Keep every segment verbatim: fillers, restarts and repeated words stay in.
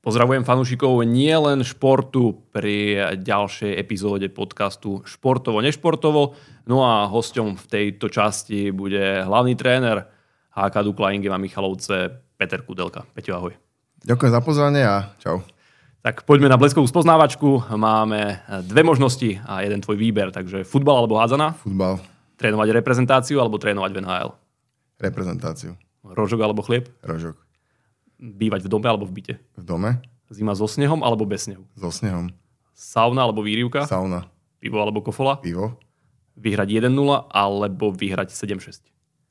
Pozdravujem fanúšikov nielen športu pri ďalšej epizóde podcastu Športovo-nešportovo. No a hosťom v tejto časti bude hlavný tréner há ká Dukla Ingema Michalovce Peter Kudelka. Peťo, ahoj. Ďakujem za pozvanie a čau. Tak poďme na bleskovú spoznávačku. Máme dve možnosti a jeden tvoj výber. Takže futbal alebo hádzana? Futbal. Trénovať reprezentáciu alebo trénovať v en há el? Reprezentáciu. Rožok alebo chlieb? Rožok. Bývať v dome alebo v byte? V dome. Zima so snehom alebo bez snehu? So snehom. Sauna alebo výrivka? Sauna. Pivo alebo kofola? Pivo. Vyhrať jeden nula alebo vyhrať sedem šesť?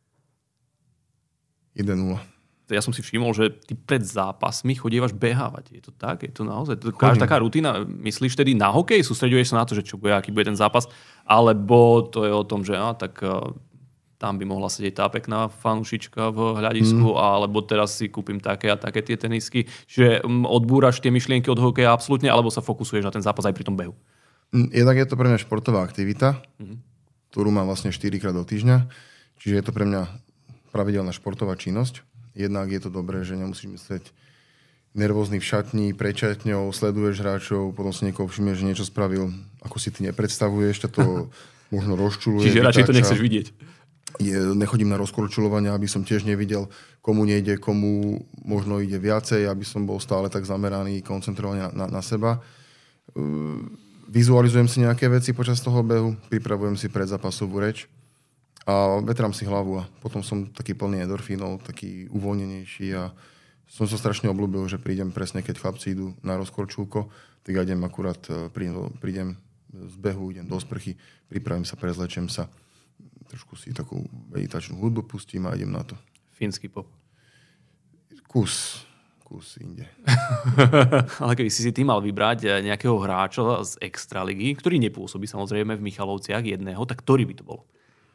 jeden nula. Ja som si všimol, že ty pred zápasmi chodívaš behávať. Je to tak? Je to naozaj? To každá taká rutina? Myslíš tedy na hokej? Sústreďuješ sa na to, že čo bude, aký bude ten zápas? Alebo to je o tom, že á, tak tam by mohla sedieť tá pekná fanúšička v hľadisku, mm. alebo teraz si kúpim také a také tie tenisky. Čiže odbúraš tie myšlienky od hokeja absolútne, alebo sa fokusuješ na ten zápas aj pri tom behu? Jednak je to pre mňa športová aktivita, mm. ktorú mám vlastne štyrikrát do týždňa. Čiže je to pre mňa pravidelná športová činnosť. Jednak je to dobré, že nemusíš myslieť nervózny v šatni, pred šatňou, sleduješ hráčov, potom si niekoho všimneš, že niečo spravil, ako si ty nepredstavuješ, ťa to možno rozčuluje. Čiže radšej to nechceš vidieť. Je, nechodím na rozkorčuľovania, aby som tiež nevidel, komu nejde, komu možno ide viacej, aby som bol stále tak zameraný, koncentrovaný na, na, na seba. Vizualizujem si nejaké veci počas toho behu, pripravujem si predzápasovú reč a vetrám si hlavu a potom som taký plný endorfínov, taký uvoľnenejší a som sa strašne obľúbil, že prídem presne, keď chlapci idú na rozkorčulko, tak ja idem akurát, prídem, prídem z behu, idem do sprchy, pripravím sa, prezlečem sa, trošku si takú meditačnú hudbu pustím a idem na to. Fínsky pop. Kus. Kus inde. Ale keby si si ty mal vybrať nejakého hráča z extraligy, ktorý nepôsobí samozrejme v Michalovciach jedného, tak ktorý by to bol?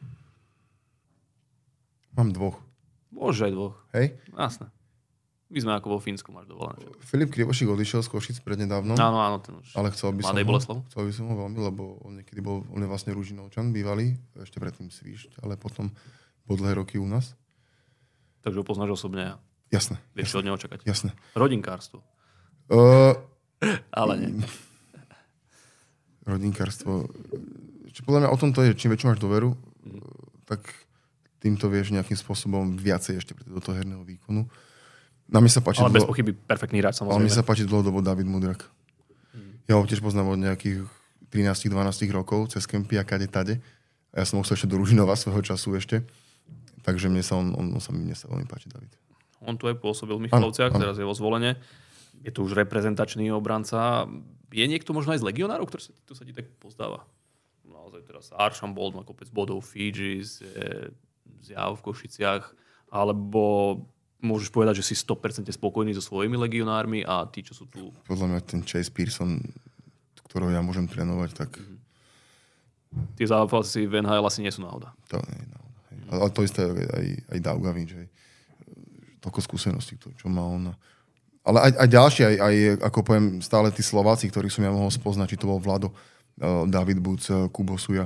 Mám dvoch. Môže aj dvoch. Hej? Jasné. My sme ako vo Fínsku, máš dovolené. Filip Krivošik odišiel z Košic prednedávnom. Áno, áno. Ten už ale chcel by, som ho, chcel by som ho veľmi, lebo on niekedy bol, on je vlastne Ružinovčan, bývalý, ešte predtým Svíšť, ale potom po dlhé roky u nás. Takže ho poznáš osobne. Jasné. Vieš, čo od neho čakať. Jasné. Rodinkárstvo. Uh, ale nie. Rodinkárstvo. Čo podľa mňa o tom to je, čím väčšiu máš dôveru, mm. tak týmto vieš nejakým spôsobom viacej ešte do toho herného výkonu. Na mi sa páči ale bez dlho... pochyby perfektný hráč, samozrejme. Ale mi sa páči dlhodobo David Mudrak. Hmm. Ja ho tiež poznám od nejakých trinásť dvanásť rokov, cez kempy a kade tade. A ja som ho chcel ešte do Ružinova svojho času ešte. Takže mne sa, on, on, on sa, mne sa veľmi páči, David. On tu aj pôsobil v Michalovciach, teraz je vo Zvolene. Je tu už reprezentačný obranca. Je niekto možno aj z legionárov, ktorý sa, tu sa ti tak pozdáva? Naozaj teraz Archambault má kopec bodov, Fiji, Zjav v Košiciach, alebo... Môžeš povedať, že si sto percent spokojný so svojimi legionármi a tí, čo sú tu... Podľa mňa ten Chase Pearson, ktorého ja môžem trénovať, tak... Mm-hmm. Tie zápasy v en há el asi nie sú náhoda. To nie je náhoda. Mm-hmm. Ale to isté aj, aj Daugavin, že toľko skúseností, čo má on. Ale aj, aj ďalšie, aj, aj, ako poviem, stále tí Slováci, ktorých som ja mohol spoznať, či to bol Vlado, David Buc, Kubo Suja.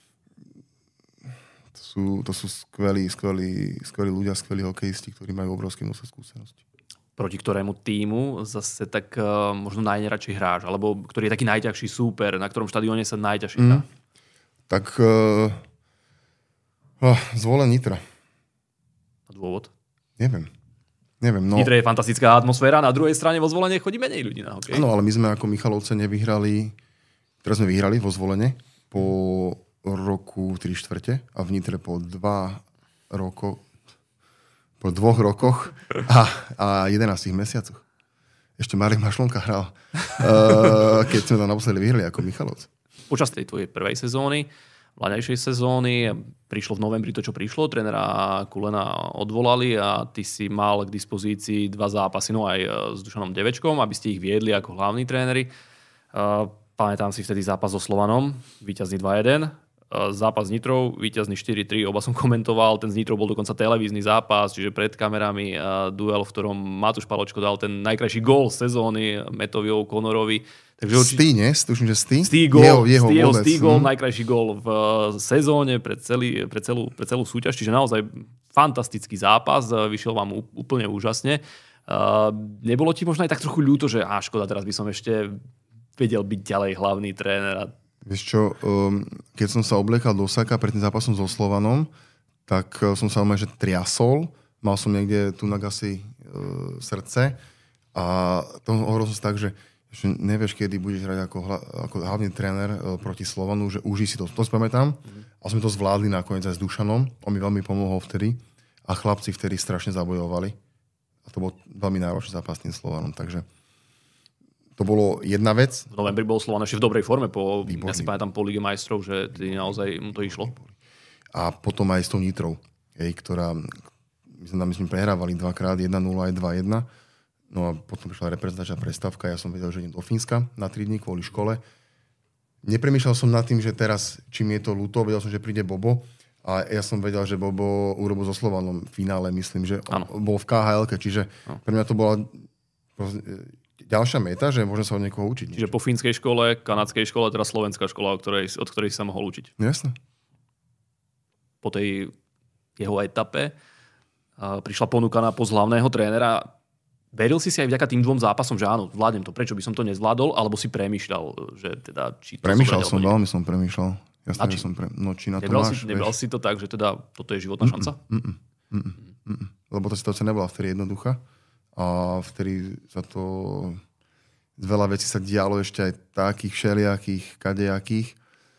Sú, to sú skvelí, skvelí, skvelí ľudia, skvelí hokejisti, ktorí majú obrovské množstvo skúseností. Proti ktorému týmu zase tak uh, možno najneradšej hráš? Alebo ktorý je taký najťažší súper, na ktorom štadióne sa najťažšie hrá? Mm. Tak uh, uh, Zvolen Nitra. A dôvod? Neviem. Neviem no... Nitre je fantastická atmosféra, na druhej strane vo Zvolene chodí menej ľudí na hokej. Áno, ale my sme ako Michalovce nevyhrali, teraz sme vyhrali vo Zvolene po roku tri štvrte a v Nitre po dva roko, po dvoch rokoch a, a jedenástich mesiacoch. Ešte Marek Mašlonka hral, uh, keď sme tam naposledy vyhrali ako Michalovce. Počas tej tvojej prvej sezóny, mladejšej sezóny, prišlo v novembri to, čo prišlo, trénera Kulena odvolali a ty si mal k dispozícii dva zápasy, no aj s Dušanom Devečkom, aby ste ich viedli ako hlavní tréneri. Uh, pamätám si vtedy zápas so Slovanom, víťazný dva jeden. Zápas s Nitrou, víťazný štyri tri, oba som komentoval, ten s Nitrou bol dokonca televízny zápas, čiže pred kamerami duel, v ktorom Matúš Paločko dal ten najkrajší gól sezóny Metovi O'Connorovi. Takže Stý, nie? Tuším, že Stý? Stý gól, jeho, jeho Stý, jeho vôbec, Stý gól, hm? najkrajší gól v sezóne pre, celý, pre, celú, pre celú súťaž, čiže naozaj fantastický zápas, vyšiel vám úplne úžasne. Uh, nebolo ti možno aj tak trochu ľúto, že á, škoda, teraz by som ešte vedel byť ďalej hlavný tréner? A... Vieš čo, um, keď som sa obliekal do saka pred tým zápasom so Slovanom, tak som sa že triasol. Mal som niekde tu na asi uh, srdce a to hovoril som si tak, že, že nevieš, kedy budeš hrať ako, hla, ako hlavný tréner uh, proti Slovanu, že užij si to. To si pamätám. Mm. A sme to zvládli nakoniec aj s Dušanom. On mi veľmi pomohol vtedy. A chlapci vtedy strašne zabojovali. A to bol veľmi náročný zápas s tým Slovanom. Takže to bolo jedna vec. V novembri bol Slovan ešte v dobrej forme. Po, ja si pamätám po Lige majstrov, že naozaj mu to išlo. A potom aj s tou Nitrou, hej, ktorá, my sme tam myslím prehrávali dvakrát, jeden nula aj dva jedna. No a potom prišla reprezentačná prestávka. Ja som vedel, že idem do Fínska na tri dní kvôli škole. Nepremýšľal som nad tým, že teraz, či mi je to ľúto, vedel som, že príde Bobo. A ja som vedel, že Bobo urobil so Slovanom v finále, myslím, že ano. Bol v ká há elke, čiže ano. Pre mňa to bola ďalšia meta, že môžem sa od niekoho učiť. Čiže po fínskej škole, kanadskej škole, teraz slovenská škola, od ktorej, od ktorej sa mohol učiť. Jasne. Po tej jeho etape prišla ponuka na post hlavného trénera. Veril si si aj vďaka tým dvom zápasom, že áno, vládnem to, prečo by som to nezvládol, alebo si premýšľal, že teda... Či to premýšľal som, veľmi som premýšľal. Jasne, že som pre... No, či na to nebral máš, si, nebral si to tak, že teda toto je životná šanca? Mm, mm, mm, mm, mm. Lebo tá situácia nebola vtedy jednoduchá. A vtedy sa to... Veľa vecí sa dialo ešte aj takých všelijakých, kadejakých.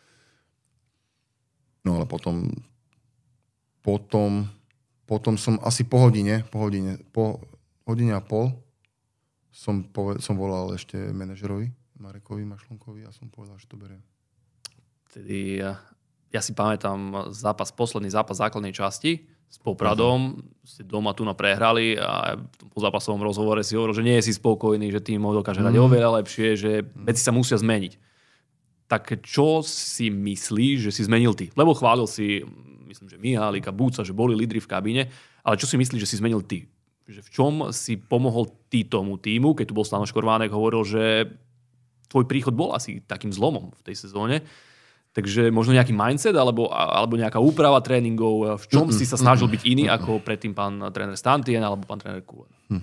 No ale potom... Potom... Potom som asi po hodine, po hodine, po hodine a pol som, pove... som volal ešte manažerovi, Marekovi Mašlonkovi a som povedal, že to beriem. Tedy ja si pamätám zápas, posledný zápas základnej časti s Popradom. Ste doma tu na prehrali a po zápasovom rozhovore si hovoril, že nie je si spokojný, že tým dokáže hrať mm. oveľa lepšie, že veci sa musia zmeniť. Tak čo si myslíš, že si zmenil ty? Lebo chválil si, myslím, že Mihálika, Búca, že boli lídri v kabíne, ale čo si myslíš, že si zmenil ty? Že v čom si pomohol ty tomu týmu, keď tu bol Stano Škorvánek, hovoril, že tvoj príchod bol asi takým zlomom v tej sezóne. Takže možno nejaký mindset alebo, alebo nejaká úprava tréningov. V čom mm, si sa snažil byť iný mm, ako predtým pán tréner Stantien alebo pán tréner Kulen? Hm.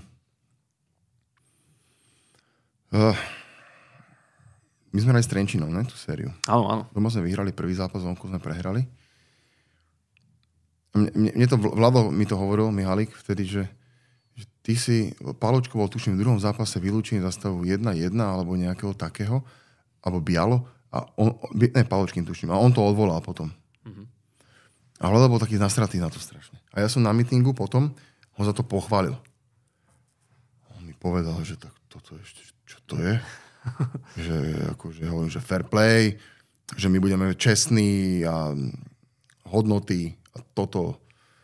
Uh, my sme hrali s Trenčínom, ne, tú sériu. Áno, áno. Doma sme vyhrali prvý zápas, vonku sme prehrali. Mne, mne, mne to, Vlado mi to hovoril, Mihalik, vtedy, že, že ty si, Páločko bol tuším v druhom zápase vylúčený za stavu jedna jedna alebo nejakého takého, alebo Bialo. A on, ne, Paločkým tuším, a on to odvolal potom. Mm-hmm. A Vlado bol taký nasratý na to strašne. A ja som na mítingu potom ho za to pochválil. On mi povedal, že tak toto ešte, čo to je? že, akože, hovorím, že fair play, že my budeme čestní a hodnoty a toto.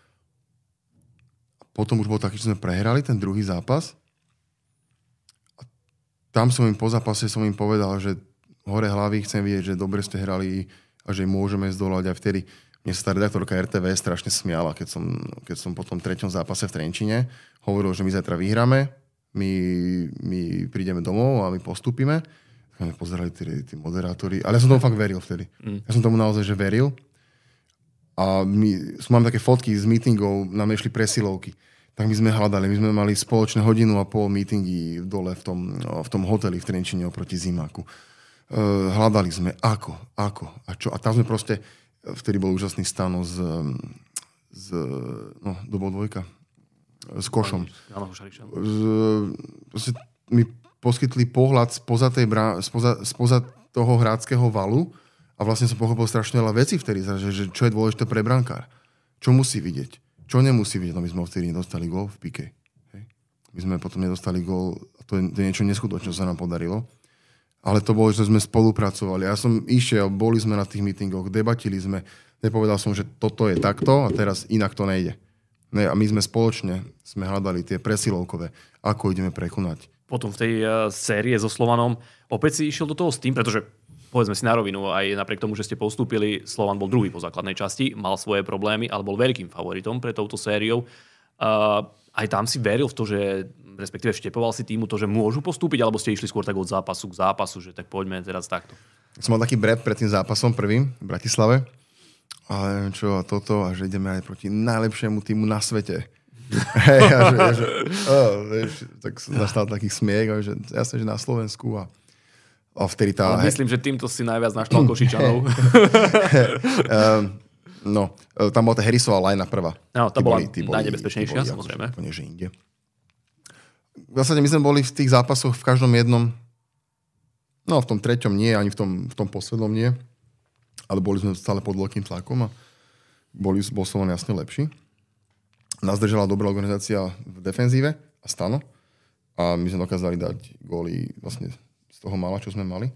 A potom už bol taký, že sme prehrali ten druhý zápas. A tam som im po zápase som im povedal, že hore hlavy, chcem vidieť, že dobre ste hrali a že môžeme zdolať. A vtedy mne sa tá redaktorka er té vé strašne smiala, keď som, keď som po tom treťom zápase v Trenčine hovoril, že my zajtra vyhráme, my, my prídeme domov a my postúpime. Tak sme pozerali tí, tí moderátori. Ale ja som tomu fakt veril vtedy. Mm. Ja som tomu naozaj že veril. A my, mám také fotky z meetingov, nám išli presilovky. Tak my sme hľadali, my sme mali spoločné hodinu a pol meetingy dole v tom, v tom hoteli v Trenčine oproti Zimáku. Uh, hľadali sme, ako, ako a čo. A tam sme proste, vtedy bol úžasný Stano z, z no, to bol dvojka, s Košom. Z, proste mi poskytli pohľad spoza, tej brá, spoza, spoza toho hráckého valu a vlastne som pochopil strašne veľa vecí vtedy, že, že čo je dôležité pre brankár. Čo musí vidieť, čo nemusí vidieť. No my sme vtedy nedostali gól v pike. Hej. My sme potom nedostali gól, a to je, to je niečo neskutočné, čo sa nám podarilo. Ale to bolo, že sme spolupracovali. Ja som išiel, boli sme na tých mítingoch, debatili sme. Nepovedal som, že toto je takto a teraz inak to nejde. Ne, a my sme spoločne sme hľadali tie presilovkové, ako ideme prekonať. Potom v tej uh, série so Slovanom opäť si išiel do toho s tým, pretože povedzme si na rovinu, aj napriek tomu, že ste postúpili, Slovan bol druhý po základnej časti, mal svoje problémy, ale bol veľkým favoritom pre touto sériou. Uh, aj tam si veril v to, že respektíve vštepoval si týmu to, že môžu postúpiť, alebo ste išli skôr tak od zápasu k zápasu, že tak poďme teraz takto. Som mal taký brep pred tým zápasom prvým v Bratislave. A neviem čo, a toto, a že ideme aj proti najlepšiemu týmu na svete. Hej, a že, že oh, vieš, tak nastal taký smiech, že jasne, že na Slovensku a, a vtedy tá... Ale myslím, že týmto si najviac naštval Košičanov. um, no, tam bola tá Harrisová lajna prvá. No, tá bola najnebezpečnejšia, samozrejme. Úplne, že inde. V zásade my sme boli v tých zápasoch v každom jednom, no v tom treťom nie, ani v tom, v tom poslednom nie, ale boli sme stále pod veľkým tlakom a boli, bol som jasne lepší. Nás držala dobrá organizácia v defenzíve a Stano a my sme dokázali dať góly vlastne z toho mála, čo sme mali.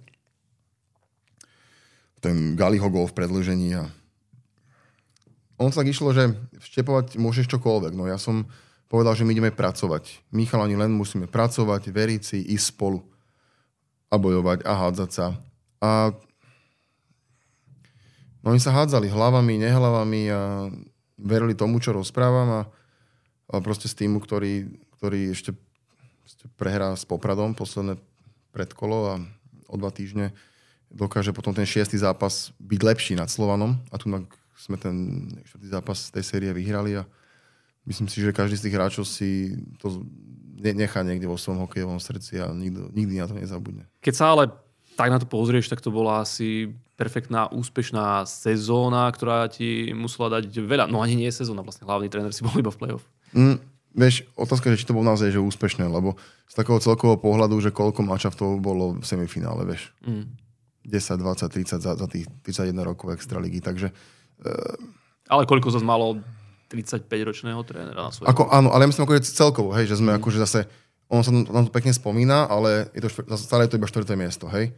Ten Galiho gól v predĺžení a on sa tak išlo, že vštepovať môžeš čokoľvek. No ja som povedal, že my ideme pracovať. My chalani len musíme pracovať, veriť si, ísť spolu a bojovať a hádzať sa. A no oni sa hádzali hlavami, nehlavami a verili tomu, čo rozprávam a, a proste s týmu, ktorý, ktorý ešte, ešte prehrá s Popradom posledné predkolo a o dva týždne dokáže potom ten šiestý zápas byť lepší nad Slovanom a tu sme ten štvrtý zápas z tej série vyhrali a myslím si, že každý z tých hráčov si to nechá niekde vo svojom hokejovom srdci a nikto, nikdy na to nezabudne. Keď sa ale tak na to pozrieš, tak to bola asi perfektná, úspešná sezóna, ktorá ti musela dať veľa. No ani nie je sezóna, vlastne hlavný tréner si bol iba v play-off. Mm, vieš, otázka, že či to bolo naozaj že úspešné, lebo z takého celkového pohľadu, že koľko manšaftov bolo v semifinále, vieš. Mm. desať, dvadsať, tridsať za, za tých tridsaťjeden rokov extraligy, takže... Uh... Ale koľko zase malo tridsaťpäťročného trénera na svojom? Ako, áno, ale ja myslím akože celkovo, hej, že sme mm. akože zase... On sa nám to pekne spomína, ale je to, stále je to iba štvrté miesto, hej.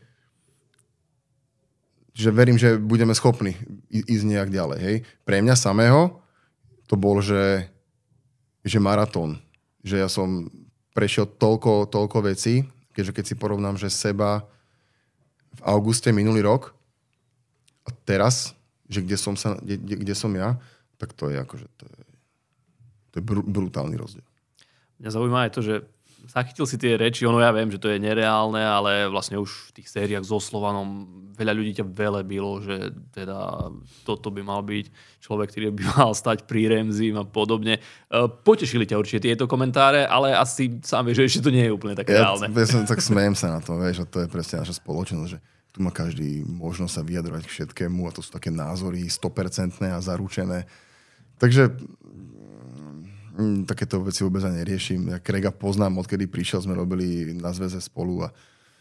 Čiže verím, že budeme schopní ísť nejak ďalej, hej. Pre mňa samého to bol, že, že maratón. Že ja som prešiel toľko, toľko vecí, keďže keď si porovnám, že seba v auguste minulý rok a teraz, že kde som, sa, kde, kde som ja, tak to je akože to je, to je br- brutálny rozdiel. Mňa zaujíma aj to, že zachytil si tie reči, ono ja viem, že to je nereálne, ale vlastne už v tých sériách so Slovanom veľa ľudí ťa velebilo, že teda toto by mal byť človek, ktorý by mal stať pri Remzim a podobne. Potešili ťa určite tieto komentáre, ale asi sám vieš, že ešte to nie je úplne také ja, reálne. Ja som tak smejem sa na to, vieš, a to je presne naša spoločnosť, že tu má každý možnosť sa vyjadrovať k všetkému a to sú také názory sto percent a zaručené. Takže takéto veci vôbec ani neriešim. Ja Krega poznám, odkedy prišiel, sme robili na zväze spolu. A...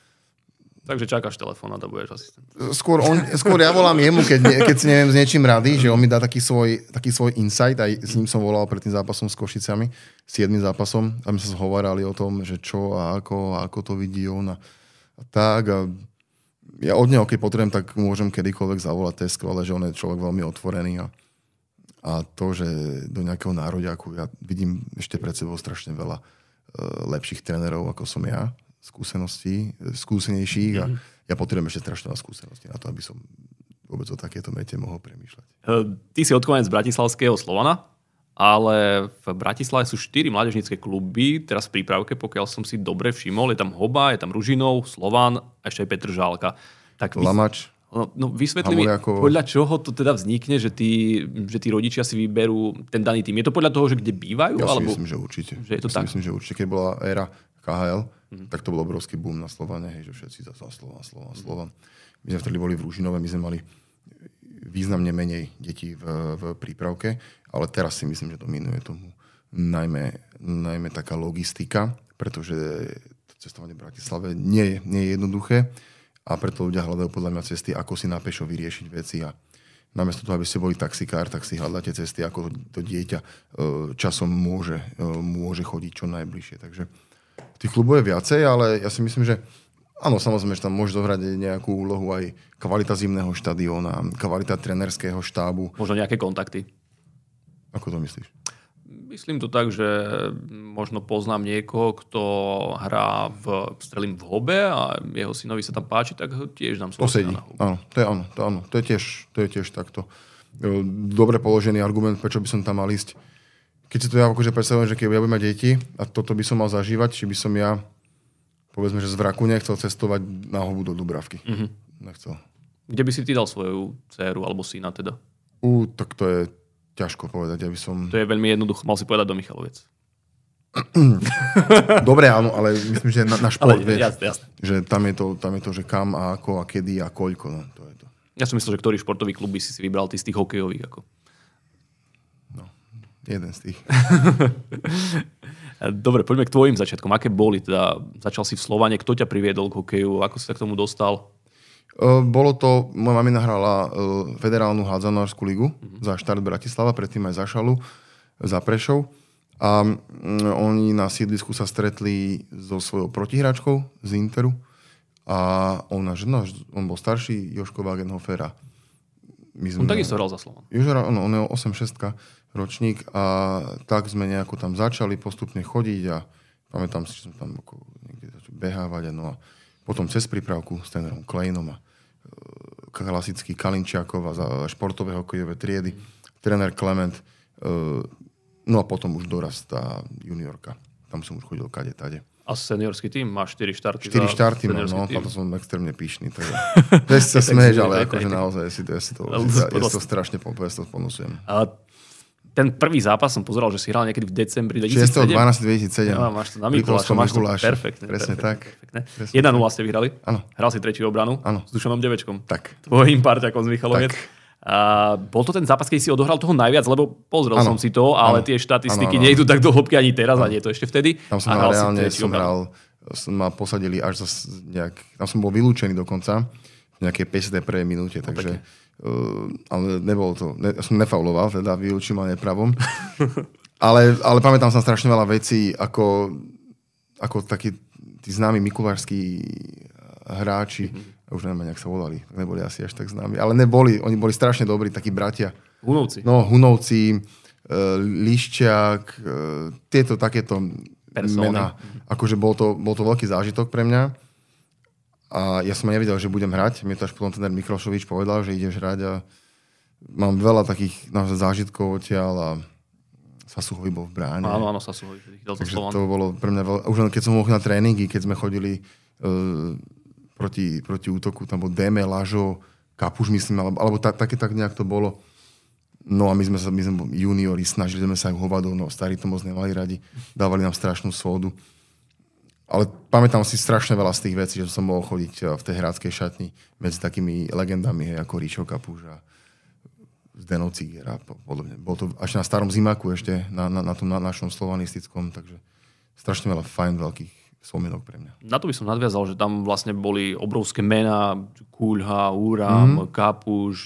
Takže čakáš telefón a to budeš asistent. Skôr, on, skôr ja volám jemu, keď, ne, keď si neviem s niečím rady, že on mi dá taký svoj, taký svoj insight. Aj s ním som volal pred tým zápasom s Košicami, siedmym zápasom. A my sa zhovárali o tom, že čo a ako, a ako to vidí on. A, a tak. A ja od neho, keď potrebujem, tak môžem kedykoľvek zavolať Tesko, ale že on je človek veľmi otvorený. A A to, že do nejakého nároďaku ja vidím ešte pred sebou strašne veľa uh, lepších trénerov, ako som ja, skúseností, skúsenejších a mm-hmm. ja potrebujem ešte strašne veľa skúseností na to, aby som vôbec o takéto mete mohol premýšľať. Uh, ty si odkovanec z bratislavského Slovana, ale v Bratislave sú štyri mládežnícke kluby, teraz v prípravke, pokiaľ som si dobre všimol, je tam Hoba, je tam Ružinov, Slovan a ešte aj Petržálka. Tak vy... Lamač. No, no vysvetli mi, podľa čoho to teda vznikne, že tí, že tí rodičia si vyberú ten daný tým. Je to podľa toho, že kde bývajú? Ja si alebo... myslím, že určite. Že je to ja tak? si myslím, že určite. Keď bola éra ká há el, mm-hmm. tak to bol obrovský boom na Slovane, hej, že všetci za Slovan, Slovan, Slovan. My sme vtedy boli v Ružinove, my sme mali významne menej detí v, v prípravke, ale teraz si myslím, že dominuje tomu najmä, najmä taká logistika, pretože cestovanie v Bratislave nie je, nie je jednoduché. A preto ľudia hľadajú podľa mňa cesty, ako si na pešo vyriešiť veci. A namiesto toho, aby ste boli taxikár, tak si hľadáte cesty, ako to dieťa časom môže, môže chodiť čo najbližšie. Takže tých klubov je viacej, ale ja si myslím, že áno, samozrejme, že tam môže zohrať nejakú úlohu aj kvalita zimného štadióna, kvalita trenerského štábu. Možno nejaké kontakty. Ako to myslíš? Myslím to tak, že možno poznám niekoho, kto hrá v, strelím v Hobe a jeho synovi sa tam páči, tak ho tiež dám svoj syna na Hobe. Áno, to je áno, to áno. To je tiež, to je tiež takto. Dobre položený argument, prečo by som tam mal ísť. Keď si to ja akože predstavujem, že keď ja budem mať deti a toto by som mal zažívať, či by som ja, povedzme, že z Vraku nechcel cestovať na Hobu do Dubravky. Mm-hmm. Nechcel. Kde by si ty dal svoju dcéru alebo syna teda? Ú, tak to je ťažko povedať, aby som... To je veľmi jednoducho, mal si povedať do Michaloviec. Dobre, áno, ale myslím, že na, na šport, ale, vieš, jasne, jasne. že tam je, to, tam je to, že kam a ako a kedy a koľko, no, to je to. Ja som myslel, že ktorý športový klub by si si vybral, ty z tých hokejových, ako. No, jeden z tých. Dobre, poďme k tvojim začiatkom. Aké boli? Teda, začal si v Slovane, kto ťa priviedol k hokeju? Ako si sa k tomu dostal? Uh, bolo to, moja mamina hrala uh, federálnu hádzanárskú ligu mm-hmm. za Štart Bratislava, predtým aj za Šalu, za Prešov. A um, oni na sídlisku sa stretli so svojou protihráčkou z Interu. A ona, že no, on bol starší, Jožko Wagenhofer. A my sme, on takisto hral za Slovan. Jožo, on, on je osem šesť ročník a tak sme nejako tam začali postupne chodiť a pamätám si, že sme tam niekde začali behávať a no a potom cez prípravku s trénerom Kleinom a klasický Kalinčiakov a za športové hokejové triedy, tréner Klement, no a potom už dorast a juniorka. Tam som už chodil kade tade. A seniorský tým? Máš štyri štarty? štyri štarty mám, no, tam som extrémne pyšný. Veď sa smeješ, ale akože naozaj si to, si to, ja si to strašne ponusujem. A ten prvý zápas som pozeral, že si hral niekedy v decembri dvetisícsedem. šiesteho decembra dvetisícsedem. No, máš to na Mikuláša, máš to perfektne. Presne tak. jeden nula ste vyhrali. Áno. Hral si tretiu obranu. Áno. S Dušanom Devečkom. Tak. Tvojím parťakom z Michaloviec. A bol to ten zápas, keď si odohral toho najviac, lebo pozrel ano, som si to, ale ano, tie štatistiky ano, ano. Nejdú tak do hĺbky ani teraz, ano. A nie to ešte vtedy. Tam som hral reálne, som hral, som ma posadili až za nejak, tam som bol vylúčený dokonca v nejakej päťdesiatej prvej minúte, takže uh, ale nebol to, ne, som nefauloval, teda vylúčil ma nepravom. ale, ale pamätám sa strašne veľa vecí, ako, ako takí tí známi mikulášskí hráči, mm-hmm. už neviem, jak sa volali, neboli asi až tak známi, ale neboli, oni boli strašne dobrí, takí bratia. Hunovci. No, Hunovci, e, Lišťák, e, tieto takéto persóny. Mená. Akože bol to, bol to veľký zážitok pre mňa. A ja som nevedel, že budem hrať. Mne to až potom ten Miklošovič povedal, že ideš hrať a mám veľa takých naozaj zážitkov odtiaľ a Sasuhovi bol v bráne. Áno, áno, Sasuhovi. Takže to bolo pre mňa veľa. Už len keď som mohol na tréningy, keď sme chodili e, Proti, proti útoku, tam bol Deme, Lažo, Kapuš, myslím, alebo, alebo tak, také tak nejak to bolo. No a my sme sa, my sme juniori, snažili sme sa aj hovadov, no starí to moc nemali radi, dávali nám strašnú svodu. Ale pamätám si strašne veľa z tých vecí, že som mohol chodiť v tej hráckej šatni medzi takými legendami, hej, ako Ríšo Kapuš a Zdeno Ciger a podobne. Bolo to až na starom zimáku ešte, na, na, na tom na našom slovanistickom, takže strašne veľa fajn veľkých spomienok pre mňa. Na to by som nadviazal, že tam vlastne boli obrovské mená, Kuľha, Úram, mm. Kapuš,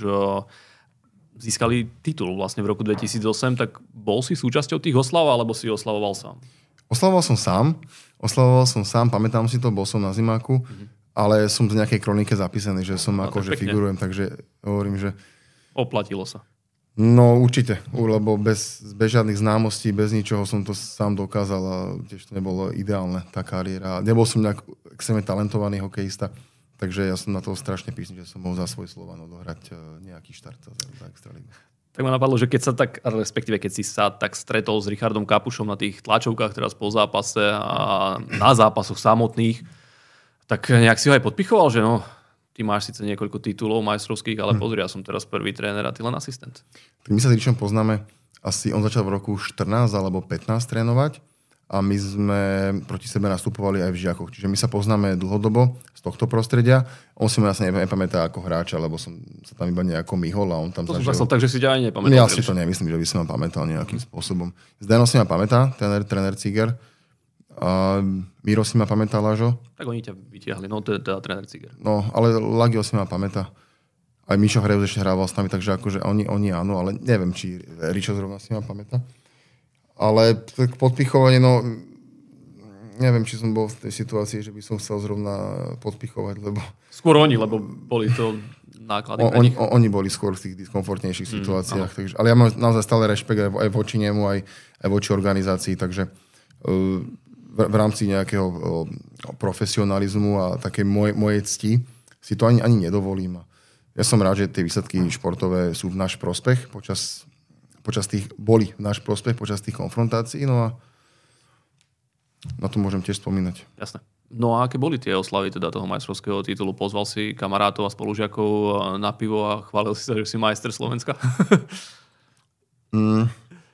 získali titul vlastne v roku dvetisícosem, tak bol si súčasťou tých oslav, alebo si oslavoval sám? Oslavoval som sám, oslavoval som sám, pamätám si to, bol som na zimáku, mm. ale som z nejakej kronike zapísaný, že som no, akože figurujem, takže hovorím, že... Oplatilo sa. No určite, lebo bez, bez žiadnych známostí, bez ničoho som to sám dokázal a tiež to nebolo ideálne, tá kariéra. Nebol som nejak extrémne talentovaný hokejista, takže ja som na to strašne písný, že som mohol za svoj Slovan odohrať nejaký štart za, za extraligu. Tak ma napadlo, že keď sa tak, respektíve keď si sa tak stretol s Richardom Kapušom na tých tlačovkách teraz po zápase a na zápasoch samotných, tak nejak si ho aj podpichoval, že no... Ty máš síce niekoľko titulov majstrovských, ale pozri, ja som teraz prvý tréner a ty len asistent. Tak my sa s Ričom poznáme, asi on začal v roku štrnásť alebo pätnásť trénovať a my sme proti sebe nastupovali aj v žiakoch. Čiže my sa poznáme dlhodobo z tohto prostredia. On si ma asi nepamätá ako hráča, lebo som sa tam iba nejako myhol a on tam to zažil. To som tak, že si ťa aj nepamätal. Ja si to nemyslím, že by si ma pamätal nejakým spôsobom. Zdeno si ma pamätá, tréner, tréner Ciger. A Miro si ma pamätá, Lažo. Tak oni ťa vytiahli, no to je teda tréner Ciger. No, ale Lagio si ma pamätá. Aj Mišo Hrejus ešte hrával s nami, takže akože oni, oni áno, ale neviem, či Ričo zrovna si ma pamätá. Ale tak podpichovanie, no neviem, či som bol v tej situácii, že by som chcel zrovna podpichovať, lebo... Skôr oni, lebo boli to náklady o, pre nich. On, oni boli skôr v tých diskomfortnejších mm, situáciách. Takže, ale ja mám naozaj stále rešpekt aj, aj voči nemu, aj, aj voči organizácii, takže... Uh, v rámci nejakého profesionalizmu a takej moj, mojej cti si to ani, ani nedovolím. Ja som rád, že tie výsledky športové sú v náš prospech počas, počas tých, boli v náš prospech počas tých konfrontácií, no a na to môžem tiež spomínať. Jasné. No a aké boli tie oslavy teda toho majstrovského titulu? Pozval si kamarátov a spolužiakov na pivo a chválil si sa, že si majster Slovenska? Mm.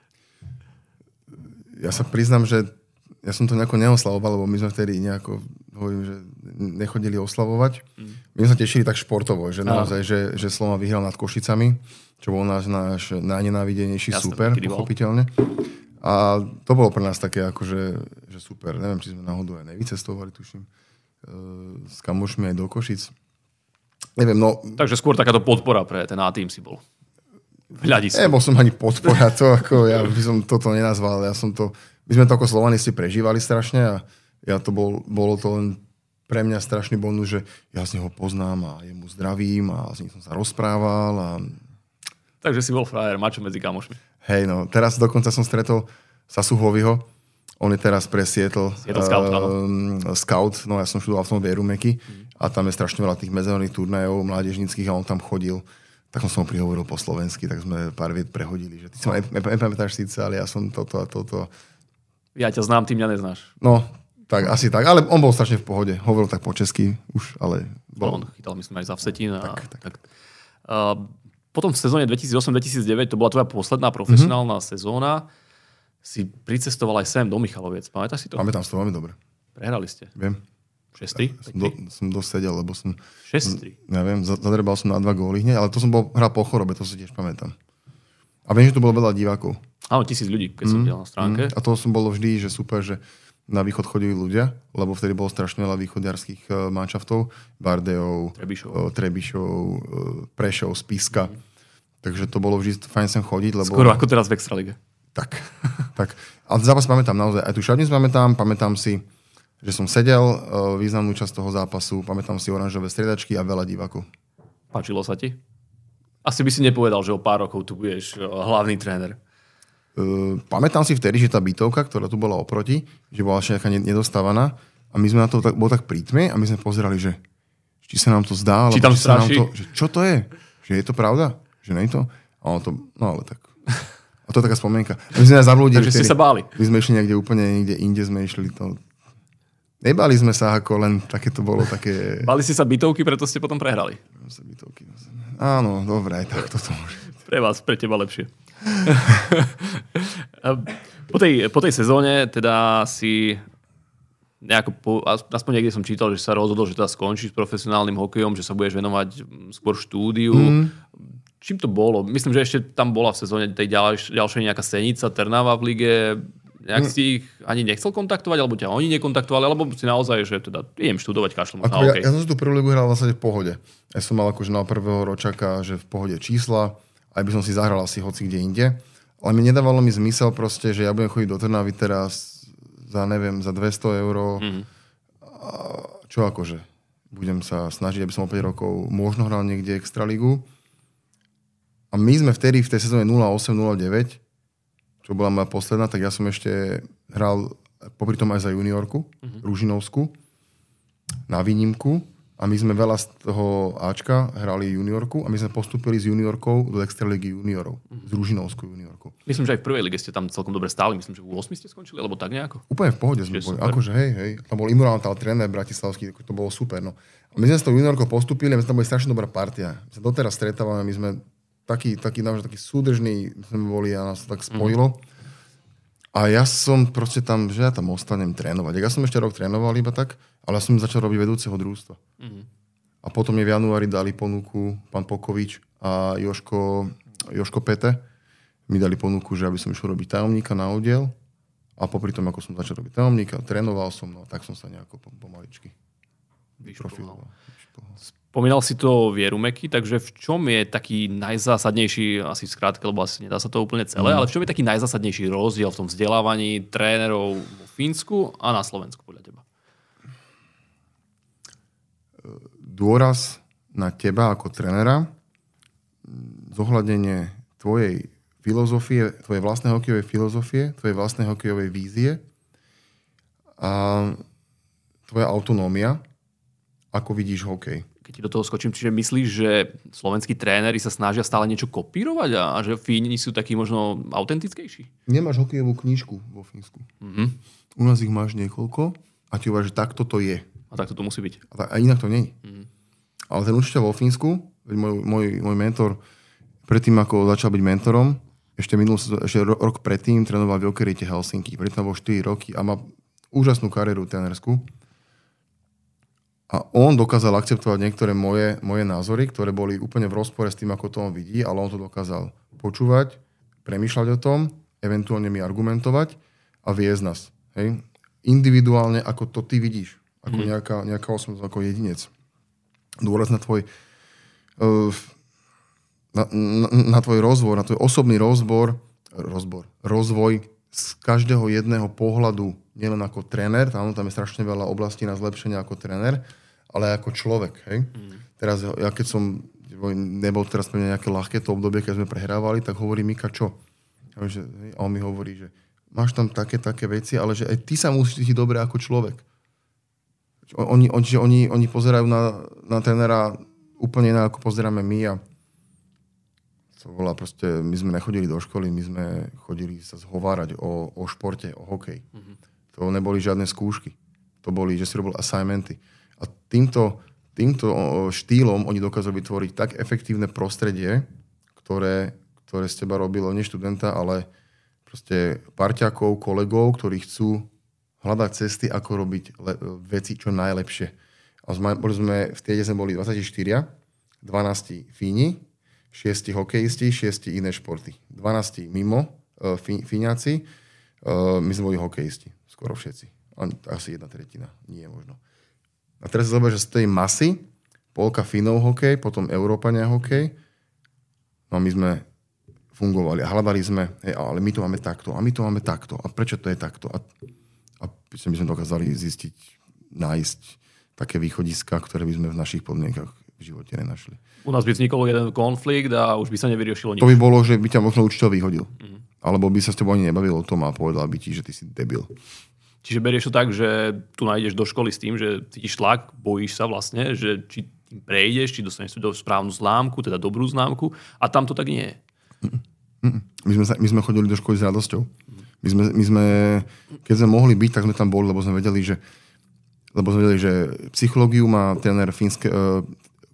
Ja sa priznám, že ja som to nejako neoslavoval, lebo my sme vtedy nejako, hovorím, že nechodili oslavovať. Mm. My sme sa tešili tak športovo, že naozaj, že, že Slovan vyhral nad Košicami, čo bol náš, náš najnenávidenejší super, pochopiteľne. A to bolo pre nás také akože že super. Neviem, či sme náhodou aj nevycestovali, tuším, s kamošmi aj do Košic. Neviem, no... Takže skôr takáto podpora pre ten A-tým si bol. Hľadisko. Nebol som ani podpora, to ako, ja by som toto nenazval, ja som to... My sme to ako Slovanisti prežívali strašne a ja to bol, bolo to len pre mňa strašný bonus, že ja z neho poznám a jemu zdravím a s ním som sa rozprával a... Takže si bol frajer, mačo medzi kamošmi. Hej, no, teraz dokonca som stretol Sasu Hoviho, on je teraz pre Seattle, Seattle Scout, uh, Scout, no ja som študoval v tom Vierumeky mm. a tam je strašne veľa tých medzinárodných turnajov mládežníckych a on tam chodil. Tak som mu prihovoril po slovensky, tak sme pár viet prehodili, že ty sa ma nepamätáš síce, ale ja som toto a toto. Ja ťa znám, ty mňa neznáš. No, tak asi tak, ale on bol strašne v pohode. Hovoril tak po česky už, ale... Bol... On chytal, myslím, aj za Vsetín. A... Tak, tak. tak. Uh, potom v sezóne dvetisícosem dvetisícdeväť, to bola tvoja posledná profesionálna mm-hmm. sezóna, si pricestoval aj sem do Michaloviec. Pamätáš si to? Pamätám si to veľmi dobre. Prehrali ste? Viem. šesť tri? Som, do, som dosť sedel, lebo som... šesť tri? Neviem, zadrebal som na dva góly hneď, ale to som bol hral po chorobe, to si tiež pamätám. A viem, že tu bolo veľa divákov. Áno, tisíc ľudí, keď mm, som videl na stránke. Mm, a to som bolo vždy, že super, že na východ chodili ľudia, lebo vtedy bolo strašne veľa východiarských uh, manšaftov, Bardejov, Trebišov, uh, Trebišov uh, Prešov, Spiska. Mm. Takže to bolo vždy fajn sem chodiť, lebo... Skoro ako teraz v Extralige. Tak, tak. Ale zápas pamätám naozaj, aj tu šatnicu pamätám, pamätám si, že som sedel uh, významnú časť toho zápasu, pamätám si oranžové striedačky a veľa divákov. Páčilo sa ti? Asi by si nepovedal, že o pár rokov tu budeš uh, hlavný tréner. Uh, pamätám si vtedy, že tá bytovka, ktorá tu bola oproti, že bola ešte nejaká nedostávaná a my sme na to tak, bolo tak prítme a my sme pozerali, že či sa nám to zdá, či tam či sa nám straší. to, že čo to je? Že je to pravda? Že nie je to? A ono to, no ale tak. A to je taká spomienka. My sme aj zablúdili. Takže ste sa báli. My sme išli niekde úplne, niekde inde sme išli. To... Nebali sme sa ako len také to bolo také... Báli ste sa bytovky, preto ste potom prehrali. Bytovky. Áno, dobré, aj tak toto môže. Pre vás, pre teba lepšie. po, tej, po tej sezóne teda si nejako, po, aspoň niekde som čítal, že sa rozhodol, že teda skončíš s profesionálnym hokejom, že sa budeš venovať skôr štúdiu. Mm. Čím to bolo? Myslím, že ešte tam bola v sezóne tej ďalšej, ďalšej nejaká Senica, Trnava v lige. Nejak si ich ani nechcel kontaktovať, alebo ťa oni nekontaktovali, alebo si naozaj, že teda idem študovať, kašľom na hokej. Ja, ja som si tú prvú ligu hral vlastne v pohode. Ja som mal akože na prvého ročaka, že v pohode čísla, aj by som si zahral asi hoci kde inde. Ale mi nedávalo mi zmysel proste, že ja budem chodiť do Trnavy teraz za, neviem, za dvesto eur. Mm. Čo akože? Budem sa snažiť, aby som o päť rokov možno hral niekde extraligu. A my sme vtedy v tej sezóne nula osem nula deväť, čo bola moja posledná, tak ja som ešte hral popri tom aj za juniorku, mm-hmm. Ružinovsku, na výnimku. A my sme veľa z toho Ačka hrali juniorku a my sme postúpili s juniorkou do extraligy juniorov. Mm-hmm. S Ružinovskou juniorkou. Myslím, že aj v prvej lige ste tam celkom dobre stáli. Myslím, že v osem ste skončili, alebo tak nejako. Úplne v pohode sme boli. Akože hej, hej. Tam bol Imurantál, tréner bratislavský, to bolo super. No. A my sme s tou juniorkou postúpili a my sme tam boli strašne dobrá partia. My sa doteraz stretávame, my sme taký, taký, naozaj taký súdržný sme boli a nás to tak spojilo. Mm. A ja som proste tam, že ja tam ostanem trénovať. Ja som ešte rok trénoval iba tak, ale ja som začal robiť vedúceho družstva. Mm. A potom mi v januári dali ponuku pán Pokovič a Joško, Joško Pete. Mi dali ponuku, že aby som išiel robiť tajomníka na oddiel. A popri tom, ako som začal robiť tajomníka, trénoval som, no tak som sa nejako pomaličky profiloval. Spomínal si to Vierumeky, takže v čom je taký najzásadnejší, asi v skrátke, lebo asi nedá sa to úplne celé, mm. ale v čom je taký najzásadnejší rozdiel v tom vzdelávaní trénerov vo Fínsku a na Slovensku podľa teba? Dôraz na teba ako trénera, zohľadenie tvojej filozofie, tvojej vlastnej hokejovej filozofie, tvojej vlastnej hokejovej vízie a tvoja autonómia, ako vidíš hokej. Keď ti do toho skočím, čiže myslíš, že slovenskí tréneri sa snažia stále niečo kopírovať a, a že Fíni sú takí možno autentickejší? Nemáš hokejovú knižku vo Fínsku. Mm-hmm. U nás ich máš niekoľko a ti uvaž, že takto to je. A takto to musí byť. A, tak, a inak to nie je. Mm-hmm. Ale ten učiteľ vo Fínsku, môj, môj, môj mentor, predtým ako začal byť mentorom, ešte minul, ešte rok predtým trénoval v Jokerite Helsinki. Predtým bol štyri roky a má úžasnú kariéru trénersku. A on dokázal akceptovať niektoré moje, moje názory, ktoré boli úplne v rozpore s tým, ako to on vidí, ale on to dokázal počúvať, premýšľať o tom, eventuálne mi argumentovať a viesť nás. Hej? Individuálne, ako to ty vidíš. Ako mm. nejaká, nejaká osobnosť, ako jedinec. Dôraz na tvoj uh, na, na, na tvoj rozvoj, na tvoj osobný rozbor, rozbor, rozvoj z každého jedného pohľadu, nielen ako tréner, tam, tam je strašne veľa oblastí na zlepšenie ako tréner, ale ako človek. Hej? Mm. Teraz, ja keď som, nebol teraz pre mňa nejaké ľahké to obdobie, keď sme prehrávali, tak hovorí Mika, čo? A on mi hovorí, že máš tam také, také veci, ale že aj ty sa musíš cítiť dobre ako človek. Oni, oni, oni, oni pozerajú na, na trénera úplne inak, ako pozeráme my a to bola proste, my sme nechodili do školy, my sme chodili sa zhovárať o, o športe, o hokej. Mm-hmm. To neboli žiadne skúšky. To boli, že si robil assignmenty. A týmto, týmto štýlom oni dokázali vytvoriť tak efektívne prostredie, ktoré, ktoré z teba robilo nie študenta, ale proste parťákov, kolegov, ktorí chcú hľadať cesty, ako robiť le- veci čo najlepšie. A sme, boli sme, v tiede sme boli dvadsaťštyri, dvanásť Fíni, šiesti hokejisti, šiesti iné športy. dvanásť mimo uh, fí, Fíňaci, uh, my sme boli hokejisti. Skoro všetci. Asi jedna tretina. Nie možno. A teraz sa zober, že z tej masy polka Fínov hokej, potom Európania hokej. No a my sme fungovali a hľadali sme, hej, ale my to máme takto a my to máme takto. A prečo to je takto? A, a my sme dokázali zistiť, nájsť také východiska, ktoré by sme v našich podmienkach v živote nenašli. U nás by vznikol jeden konflikt a už by sa nevyriešilo nič. To by bolo, že by ťa možno učiteľ vyhodil. Mm-hmm. Alebo by sa s tebou ani nebavil o tom a povedal by ti, že ty si debil. Čiže berieš to tak, že tu nájdeš do školy s tým, že cítiš tlak, bojíš sa vlastne, že či tým prejdeš, či dostaneš do správnu známku, teda dobrú známku a tam to tak nie je. Mm-mm. My sme, sa, my sme chodili do školy s radosťou. My sme, my sme, keď sme mohli byť, tak sme tam boli, lebo sme vedeli, že, lebo sme vedeli, že psychológiu má tréner fínske, uh,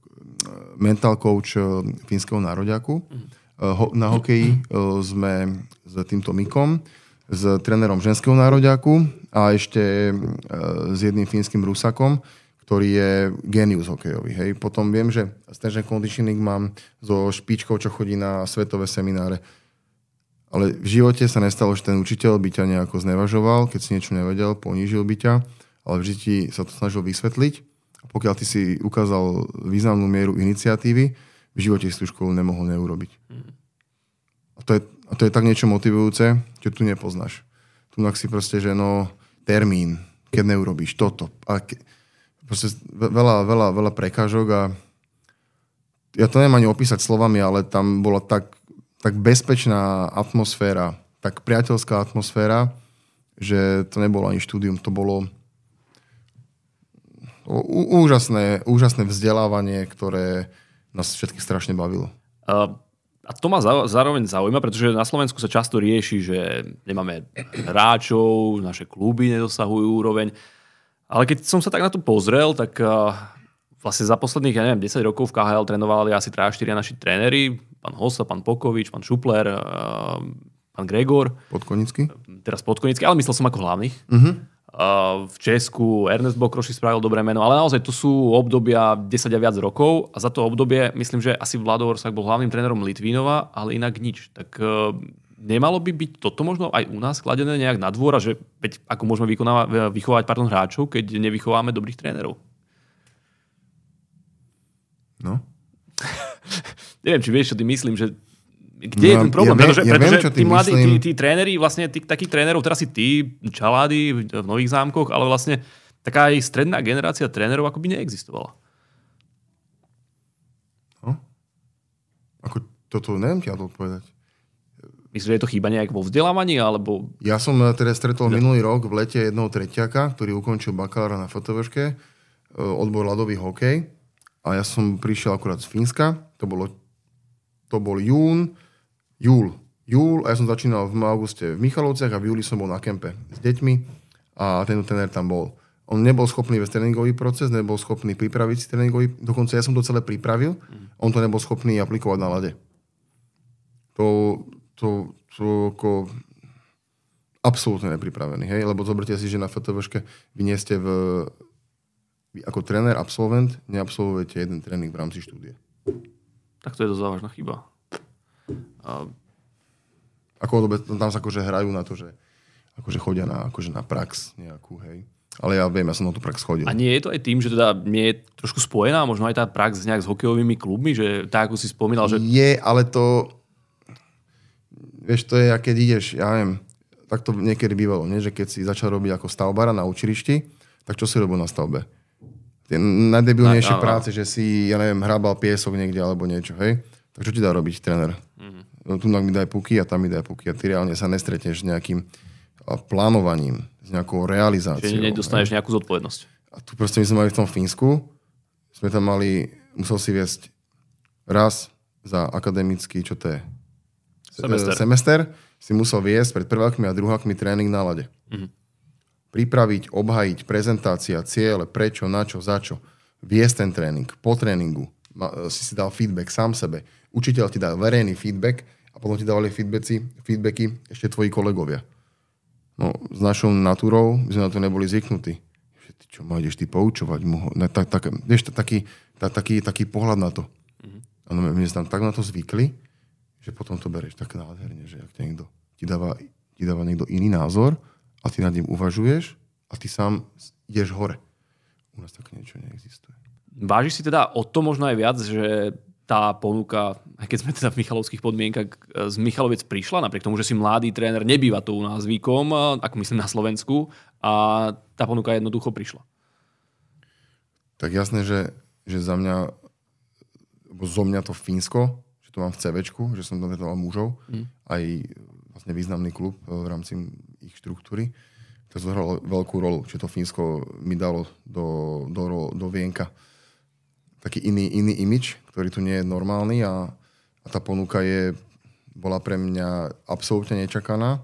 mental coach uh, fínskeho nároďaku. Uh, ho, na hokeji uh, sme s týmto Mikom, s trénerom ženského nároďaku a ešte uh, s jedným fínskym Rusakom, ktorý je génius hokejový. Hej. Potom viem, že strength and conditioning mám so špičkou, čo chodí na svetové semináre. Ale v živote sa nestalo, že ten učiteľ by ťa nejako znevažoval, keď si niečo nevedel, ponížil by ťa, ale vždy ti sa to snažil vysvetliť. A pokiaľ ty si ukázal významnú mieru iniciatívy, v živote si tú školu nemohol neurobiť. A to je, a to je tak niečo motivujúce, čo tu nepoznáš. Tu si proste, že no, termín, keď neurobíš toto. A ke, proste veľa, veľa, veľa prekážok a ja to neviem ani opísať slovami, ale tam bola tak, tak bezpečná atmosféra, tak priateľská atmosféra, že to nebolo ani štúdium, to bolo úžasné, úžasné vzdelávanie, ktoré nás všetkých strašne bavilo. Uh, a to ma za, zároveň zaujíma, pretože na Slovensku sa často rieši, že nemáme hráčov, naše kluby nedosahujú úroveň. Ale keď som sa tak na to pozrel, tak uh, vlastne za posledných, ja neviem, desať rokov v ká há el trénovali asi tri štyri naši tréneri. Pán Hossa, pán Pokovič, pán Šupler, uh, pán Gregor. Podkonický? Teraz Podkonický, ale myslel som ako hlavných. Uh-huh. Uh, v Česku Ernest Bokroši spravil dobré meno, ale naozaj to sú obdobia desať a viac rokov a za to obdobie myslím, že asi Vlado Orsak bol hlavným trénerom Litvínova, ale inak nič. Tak uh, nemalo by byť toto možno aj u nás skladené nejak na dvor, že veď ako môžeme vychovať pardon, hráčov, keď nevychováme dobrých trénerov? No. Neviem, či vieš, čo ty myslím, že kde no, je ten problém? Ja pretože ja pretože viem, tí mladí, tí, tí tréneri, vlastne tí, takých trénerov, teraz si ty, Čalády v Nových Zámkoch, ale vlastne taká aj stredná generácia trénerov akoby neexistovala. No? Ako toto neviem ti na to odpovedať. Myslíš, že je to chýba nejak vo vzdelávaní, alebo... Ja som teda stretol no. minulý rok v lete jednoho tretiaka, ktorý ukončil bakalára na fotovrške, odbor ľadový hokej. A ja som prišiel akurát z Fínska. To bolo, to bol jún, júl. Júl a ja som začínal v auguste v Michalovciach a v júli som bol na kempe s deťmi a ten tréner tam bol. On nebol schopný viesť tréningový proces, nebol schopný pripraviť si tréningový, dokonca ja som to celé pripravil, mm. on to nebol schopný aplikovať na ľade. To, to, to ako absolútne nepripravený, hej? Lebo zoberte si, že na FTVške vy nie ste v, vy ako tréner, absolvent, neabsolvujete jeden tréning v rámci štúdie. Tak to je dosť závažná chyba. A... Ako tam sa akože hrajú na to, že akože chodia na, akože na prax nejakú, hej? Ale ja viem, ja som na tú prax chodil. A nie je to aj tým, že teda nie je trošku spojená, možno aj tá prax nejak s hokejovými klubmi, že tak, ako si spomínal, že... Je, ale to... Vieš, to je, keď ideš, ja neviem, tak to niekedy bývalo, nie? Že keď si začal robiť ako stavbára na učilišti, tak čo si robil na stavbe? Tie najdebilnejšie no, no, práce, no. Že si, ja neviem, hrabal piesok niekde alebo niečo, hej? Tak čo ti dá robiť tréner? Mm-hmm. No, tu mi daj puky a tam mi daj puky a ty reálne sa nestretneš s nejakým plánovaním, s nejakou realizáciou. Čiže nedostaneš nejakú zodpovednosť. A tu proste my sme mali v tom Fínsku, sme tam mali, musel si viesť raz za akademický, čo to je? Semester. Semester si musel viesť pred prvákmi a druhákmi tréning na lade. Mm-hmm. Pripraviť, obhajiť, prezentácia, ciele, prečo, na čo, za čo. Viesť ten tréning, po tréningu si si dal feedback sám sebe. Učiteľ ti dal verejný feedback a potom ti dávali feedbacky, feedbacky ešte tvoji kolegovia. No, s našou natúrou my sme na to neboli zvyknutí. Ty čo ma ideš ty poučovať? No, tak, tak, vieš, taký, tak, taký, taký pohľad na to. Mm-hmm. A no, my sme tam tak na to zvykli, že potom to bereš tak nádherne, že ak niekto ti dáva, ti dáva niekto iný názor a ty nad ním uvažuješ a ty sám ideš hore. U nás také niečo neexistuje. Vážiš si teda o to možno aj viac, že tá ponuka, aj keď sme teda v michalovských podmienkach, z Michaloviec prišla, napriek tomu, že si mladý tréner, nebýva to u nás zvykom, ako myslím na Slovensku, a tá ponuka jednoducho prišla. Tak jasné, že, že za mňa, alebo zo mňa to Fínsko, že to mám v CVčku, že som tam trenoval mužov, mm. aj vlastne významný klub v rámci ich štruktúry, to zohralo veľkú rolu, že to Fínsko mi dalo do, do, do vienka taký iný, iný imič, ktorý tu nie je normálny a, a tá ponuka je, bola pre mňa absolútne nečakaná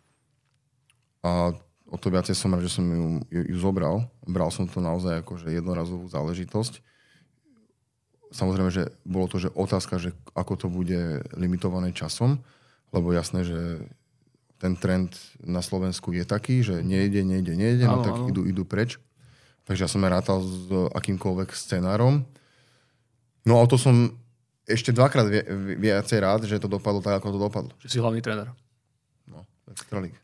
a o to viacej som rád, že som ju, ju, ju zobral. Bral som to naozaj ako že jednorazovú záležitosť. Samozrejme, že bolo to že otázka, že ako to bude limitované časom, lebo jasné, že ten trend na Slovensku je taký, že nejde, nejde, nejde, no tak idú, idú preč. Takže ja som aj rátal s akýmkoľvek scenárom. No a to som ešte dvakrát vi- viacej rád, že to dopadlo tak, ako to dopadlo. Že si hlavný tréner. No, extralík.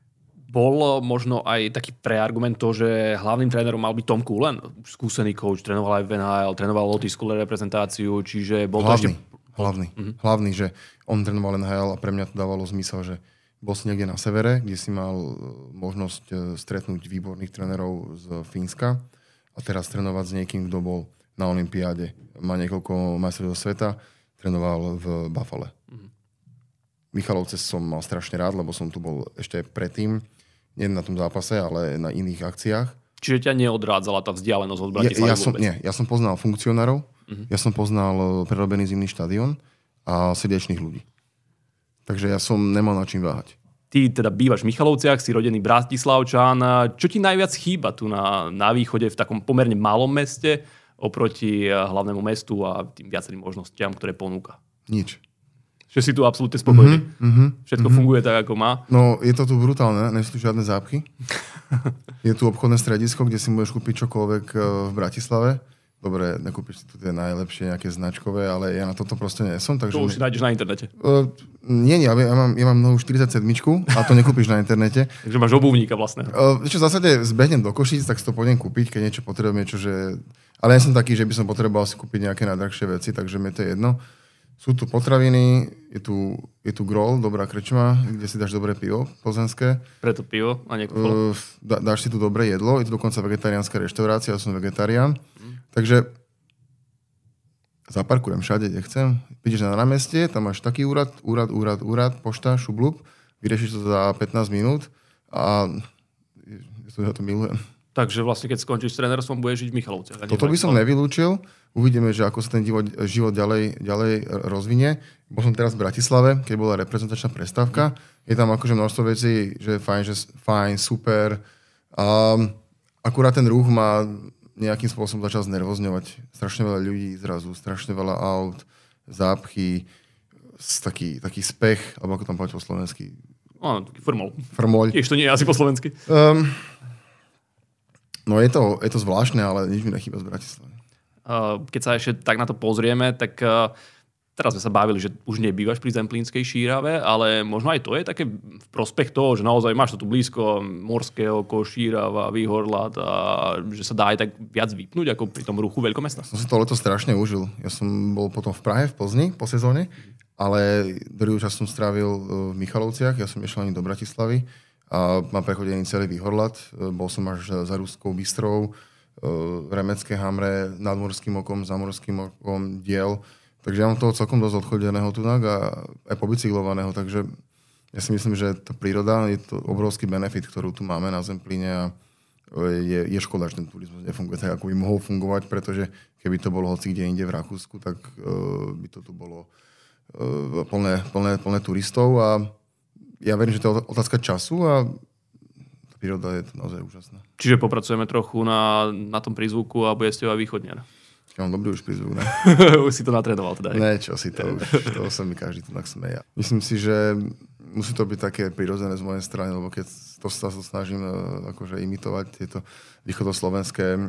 Bol možno aj taký preargument to, že hlavným trénerom mal byť Tom Coolen, skúsený coach, trénoval aj v en há el, trénoval Lotisku reprezentáciu, čiže bol to hlavný, ešte... Hlavný, uh-huh. hlavný, že on trénoval en há el a pre mňa to dávalo zmysel, že bol si niekde na severe, kde si mal možnosť stretnúť výborných trénerov z Fínska a teraz trénovať s niekým, kto bol na olympiáde. Má niekoľko majstrov sveta, trénoval v Buffale. Mm-hmm. Michalovce som mal strašne rád, lebo som tu bol ešte predtým, nie na tom zápase, ale na iných akciách. Čiže ťa neodrádzala tá vzdialenosť od Bratislavy ja, ja som, vôbec? Nie, ja som poznal funkcionárov, mm-hmm. ja som poznal prerobený zimný štadión a srdečných ľudí. Takže ja som nemal na čím váhať. Ty teda bývaš v Michalovciach, si rodený Bratislavčan. Čo ti najviac chýba tu na, na východe, v takom pomerne malom meste, oproti hlavnému mestu a tým viacerým možnostiam, ktoré ponúka? Nič. Že si tu absolútne spokojný. Mm-hmm, mm-hmm, Všetko mm-hmm. funguje tak, ako má. No, je to tu brutálne, nie sú tu žiadne zápchy. Je tu obchodné stredisko, kde si môžeš kúpiť čokoľvek v Bratislave. Dobre, nekúpiš si tu tie najlepšie nejaké značkové, ale ja na toto proste nie som. Takže to už si nájdeš na internete. Uh, nie, nie, ja mám, ja mám novú štyridsaťsedmičku a to nekúpiš na internete. Takže máš obuvníka vlastného. Uh, čo v zásade zbehnem do Košíc, tak si to pôjdem kúpiť, keď niečo potrebujem, niečo, že... Ale ja som taký, že by som potreboval si kúpiť nejaké najdrahšie veci, takže mi to je jedno. Sú tu potraviny, je tu, je tu Grol, dobrá krčma, kde si dáš dobré pivo plzenské. Preto pivo a nie uh, dá, Dáš si tu dobré jedlo, je tu dokonca vegetariánska reštaurácia, ja som vegetarián. Mm. Takže zaparkujem všade, kde chcem. Prídeš na námestie, tam máš taký úrad, úrad, úrad, úrad, pošta, šublub, vyriešiš to za pätnásť minút a ja to milujem. Takže vlastne, keď skončíš s trénerstvom, budeš žiť v Michalovciach. Toto by som nevylúčil. Uvidíme, že ako sa ten život, život ďalej, ďalej rozvinie. Bol som teraz v Bratislave, keď bola reprezentačná prestávka. Je tam akože množstvo vecí, že je fajn, že fajn, super. Um, akurát ten ruch ma nejakým spôsobom začal znervozňovať. Strašne veľa ľudí zrazu, strašne veľa aut, zápchy, taký, taký spech, alebo ako tam povedať po slovensky? Áno, taký frmol. Frmoľ. Tiež to nie je asi po slovensky. Um, no je to, je to zvláštne, ale nič mi nechýba z Bratislavy. Uh, keď sa ešte tak na to pozrieme, tak uh, teraz sme sa bavili, že už nebývaš pri Zemplínskej Šírave, ale možno aj to je také v prospech toho, že naozaj máš to tu blízko Morské oko, Šírava, Výhorlad a že sa dá aj tak viac vypnúť ako pri tom ruchu veľkomesta. Som si to leto strašne užil. Ja som bol potom v Prahe, v Plzni po sezóne, ale druhý čas som strávil v Michalovciach, ja som išiel ani do Bratislavy a mám prechodený celý Výhorlad. Bol som až za Ruskou Bystrou, Remecké Hamre, nad Morským okom, za Morským okom, Diel. Takže ja mám toho celkom dosť odchodeného tunak a aj pobicyklovaného, takže ja si myslím, že tá príroda je to obrovský benefit, ktorú tu máme na Zemplíne a je, je škoda, že ten turizmus nefunguje tak, ako by mohol fungovať, pretože keby to bolo hoci kde inde v Rakúsku, tak uh, by to tu bolo uh, plné, plné, plné turistov a ja verím, že to je otázka času a príroda je to naozaj úžasná. Čiže popracujeme trochu na, na tom prízvuku a bude ste aj východňar. Ja mám dobrý už prízvuk, ne? Už si to natrénoval teda. Ne, čo si to už. To sa mi každý tu tak smeja. Myslím si, že musí to byť také prirodzené z mojej strany, lebo keď to sa to snažím akože imitovať tieto východoslovenské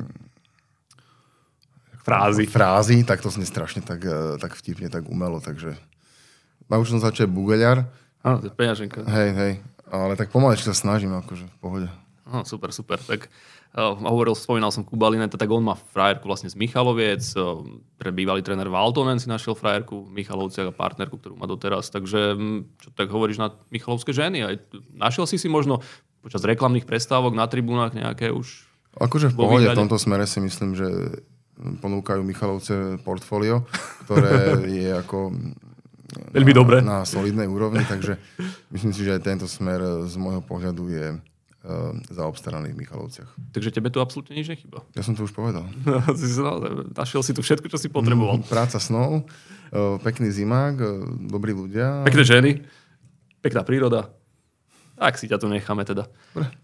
frázy. frázy, tak to znie strašne tak, tak vtipne, tak umelo. Takže ma už som začal bugeľar. Áno, to je peňaženka. Hej, hej. Ale tak pomalečky sa snažím, akože v pohode. Aha, super, super. Tak uh, hovoril, spomínal som Kubalineta, tak on má frajerku vlastne z Michaloviec. Uh, bývalý tréner Valtonen si našiel frajerku v Michalovciach a partnerku, ktorú má doteraz. Takže čo tak hovoríš na michalovské ženy? Aj, našiel si si možno počas reklamných prestávok na tribúnach nejaké už... Akože v pohode v tomto smere si myslím, že ponúkajú Michalovce portfólio, ktoré je ako... Veľmi dobre. Na solidnej úrovni, takže myslím si, že aj tento smer z môjho pohľadu je uh, zaobstaraný v Michalovciach. Takže tebe tu absolútne nič nechýba. Ja som to už povedal. Našiel si tu všetko, čo si potreboval. Mm, práca snov, uh, pekný zimák, uh, dobrí ľudia. Pekné ženy, pekná príroda. Tak si ťa tu necháme teda.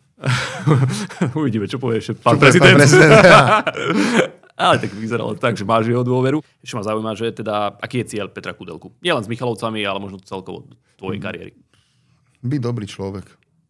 Uvidíme, čo povie ešte pán čo prezident. Pán prezident. Ale tak vyzeralo tak, že máš jeho dôveru. Ešte ma zaujíma, že teda, aký je cieľ Petra Kudelku? Nie len s Michalovcami, ale možno celkovo tvojej kariéry. Byť dobrý človek.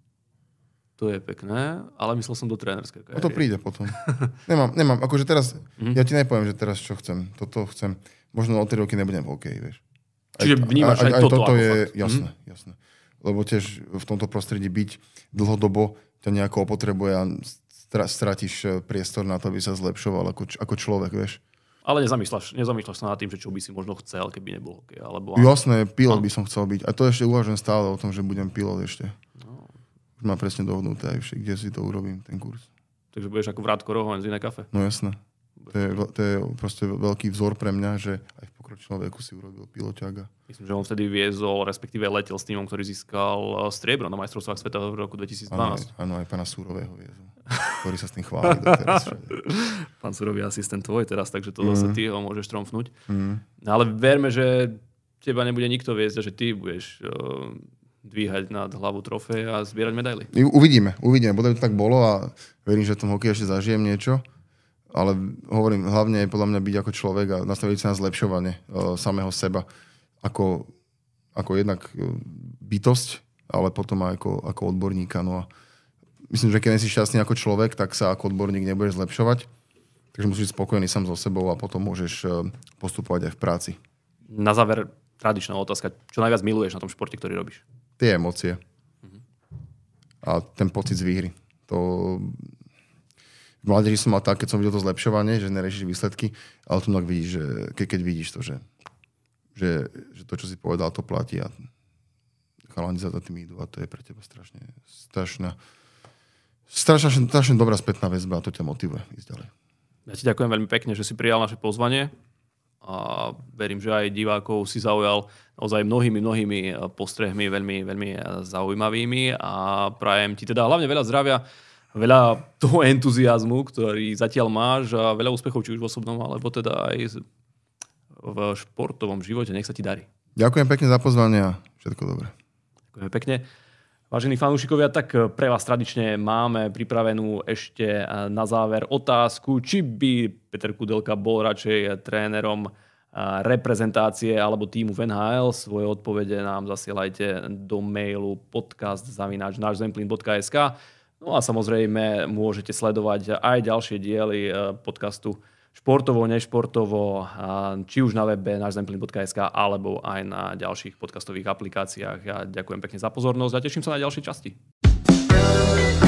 To je pekné, ale myslel som do trénerskej kariéry. O to príde potom. nemám, nemám, akože teraz, mm-hmm. ja ti nepoviem, že teraz čo chcem. Toto chcem. Možno o tri roky nebudem v hokeji, vieš. Čiže aj, vnímaš aj, aj, aj toto, toto je fakt. Jasné, mm-hmm. jasné. Lebo tiež v tomto prostredí byť dlhodobo ťa nejako opotrebuje a stratíš priestor na to, aby sa zlepšoval ako, ako človek, vieš. Ale nezamýšľaš, nezamýšľaš sa nad tým, že čo by si možno chcel, keby nebol hokej. Alebo... Jasné, pilot no. by som chcel byť. A to ešte uvažujem stále o tom, že budem pilot ešte. No. Už mám presne dohodnuté, kde si to urobím, ten kurz. Takže budeš ako Vrátko Rohoň z iné kafe? No jasné. To je, to je proste veľký vzor pre mňa, že aj v pokročilom veku si urobil piloťák. Myslím, že on vtedy viezol, respektíve letel s týmom, ktorý získal striebro na majstrovstvách sveta v roku dvetisícdvanásť. Áno, aj, aj pána Súrového viezol, ktorý sa s tým chváli doteraz. Pán Súrový asistent tvoj teraz, takže to mm. zase ty ho môžeš tromfnúť. Mm. No, ale verme, že teba nebude nikto viesť a že ty budeš uh, dvíhať nad hlavu trofej a zbierať medaily. Uvidíme, uvidíme. Bude to tak bolo a verím, že v tom hokeji ešte zažijem niečo. Ale hovorím, hlavne je podľa mňa byť ako človek a nastaviť sa na zlepšovanie uh, samého seba. Ako, ako jednak bytosť, ale potom aj ako, ako odborníka. No a myslím, že keď nie si šťastný ako človek, tak sa ako odborník nebudeš zlepšovať. Takže musíš byť spokojný sám so sebou a potom môžeš uh, postupovať aj v práci. Na záver tradičná otázka. Čo najviac miluješ na tom športe, ktorý robíš? Tie emócie. Mhm. A ten pocit z výhry. To... V mládeži som mal tak, keď som videl to zlepšovanie, že neriešiš výsledky, ale tu tak vidíš, že keď, keď vidíš to, že, že, že to, čo si povedal, to platí a chalani za tým idú a to je pre teba strašne strašná, strašná, strašne dobrá spätná väzba a to ťa motivuje ísť ďalej. Ja ti ďakujem veľmi pekne, že si prijal naše pozvanie a verím, že aj divákov si zaujal naozaj mnohými, mnohými postrehmi veľmi, veľmi zaujímavými a prajem ti teda hlavne veľa zdravia, veľa toho entuziazmu, ktorý zatiaľ máš a veľa úspechov, či už v osobnom, alebo teda aj v športovom živote. Nech sa ti darí. Ďakujem pekne za pozvanie a všetko dobré. Ďakujem pekne. Vážení fanúšikovia, tak pre vás tradične máme pripravenú ešte na záver otázku, či by Peter Kudelka bol radšej trénerom reprezentácie alebo týmu v en há el. Svoje odpovede nám zasielajte do mailu podcast zavináč náš zemplín bodka es ká. No a samozrejme môžete sledovať aj ďalšie diely podcastu športovo, nešportovo, či už na webe náš zemplín bodka es ká alebo aj na ďalších podcastových aplikáciách. Ja ďakujem pekne za pozornosť a teším sa na ďalšie časti.